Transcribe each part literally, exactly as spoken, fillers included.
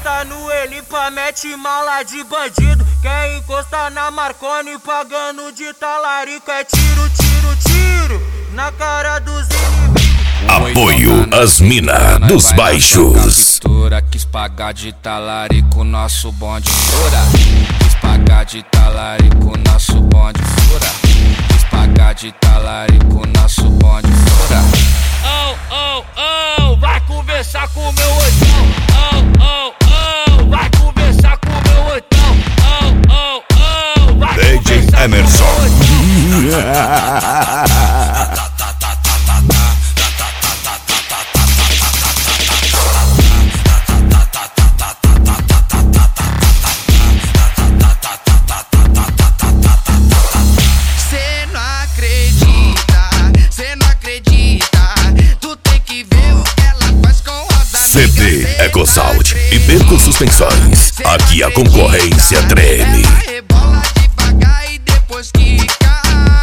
encosta no Elipa, mete mala de bandido. Quem encosta na Marconi, pagando de talarico. É tiro, tiro, tiro na cara dos inimigos. Apoio as mina dos baixos. Quis pagar de talarico, nosso bonde fura. Quis pagar de talarico, nosso bonde fura. Quis pagar de talarico, nosso bonde fura. Oh, oh, oh, vai conversar com meu oitão. Oh, oh, oh, vai conversar com meu oitão. Oh, oh, oh, vai D J Emerson. C D EcoSound e Beco Suspensões. Aqui a concorrência treme. Rebola devagar e depois quica.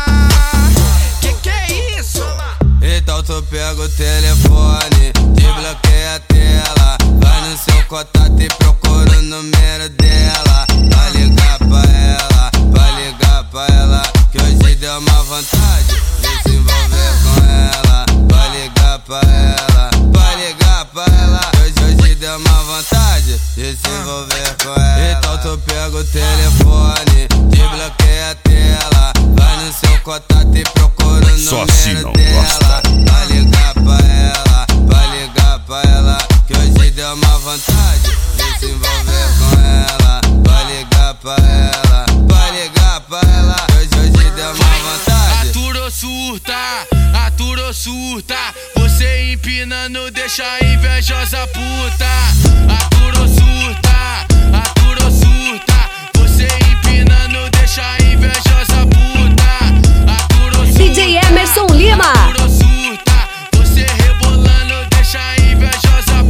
Que que é isso? Então tu pega o telefone, desbloqueia a tela, vai no seu contato e procura o número dela. Vai ligar pra ela, vai ligar pra ela, que hoje deu uma vontade de se envolver com ela. Vai ligar pra ela, vai ligar pra ela, hoje deu uma vontade de se envolver com ela. Então tu pega o telefone, desbloqueia a tela, vai no seu contato e procura o Só número se não dela. gosta. Vai ligar pra ela, vai ligar pra ela, que hoje deu uma vontade de se envolver com ela. Vai ligar pra ela, vai ligar pra ela, que hoje deu uma vontade. Aturou surta, aturou surta, você empinando deixa a invejosa puta. Aturou surta, aturou surta, você empinando deixa a invejosa puta. Aturou surta, D J Emerson Lima. aturou surta, você rebolando deixa a invejosa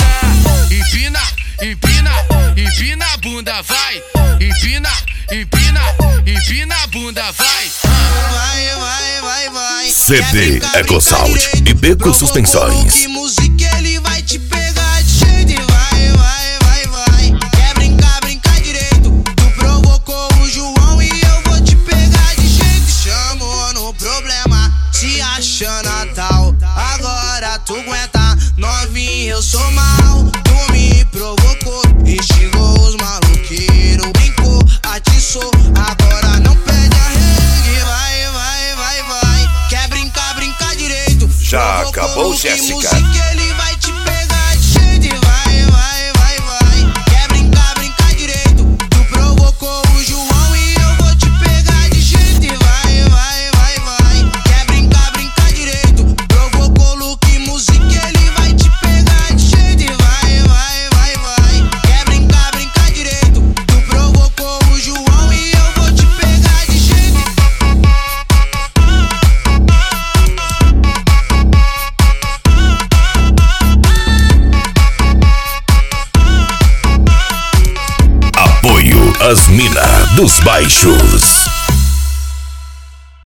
puta. Empina, empina, empina a bunda, vai. Empina, empina, empina a bunda, vai. Vai, vai, vai, vai. C D EcoSound e Beco Suspensões. Que música ele vai te pegar de jeito e vai, vai, vai, vai. Quer brincar, brincar direito. Tu provocou o João e eu vou te pegar de jeito. Chamou no problema, se acha Natal. Agora tu aguenta, novinho, eu sou mal. Tu me provocou, instigou os maloqueiros. Brincou, atiçou, agora não pede arregue. Vai, vai, vai, vai. Quer brincar, brincar direito. Já Provocou acabou, que Jéssica? música ele vai te pegar de jeito e vai, vai, vai, vai. Quer brincar, brincar direito. Tu provocou o João e eu vou te pegar de jeito e vai, vai, vai, vai. Quer brincar, brincar direito. Provocou Luke, música ele vai te pegar de jeito e vai, vai, vai, vai. Quer brincar, brincar direito. Tu provocou o João e eu vou te pegar de jeito. Apoio as mina dos baixos.